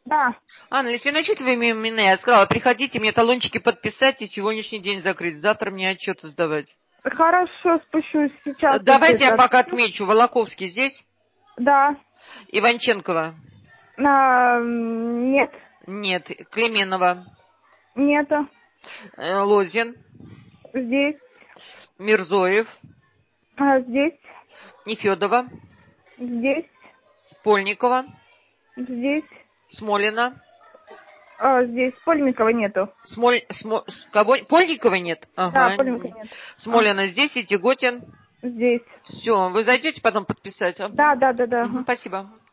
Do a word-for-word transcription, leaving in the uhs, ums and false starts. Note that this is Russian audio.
Да. Анна, если начать вы меня, я сказала, приходите мне талончики подписать и сегодняшний день закрыть. Завтра мне отчеты сдавать. Хорошо, спущусь сейчас. Давайте я пока отмечу. Волоковский здесь? Да. Иванченкова? А, нет. Нет. Клеменова? Нету. Лозин? Здесь. Мирзоев? А, здесь. Нефедова? Здесь. Польникова? Здесь. Смолина? А, здесь. Польникова нету. Смоль... Смо... Кого? Польникова нет? Да, Ага. Польникова нет. Смолина А. здесь и Тяготин? Здесь. Все, вы зайдете потом подписать? Да, да, да, да. Угу, спасибо.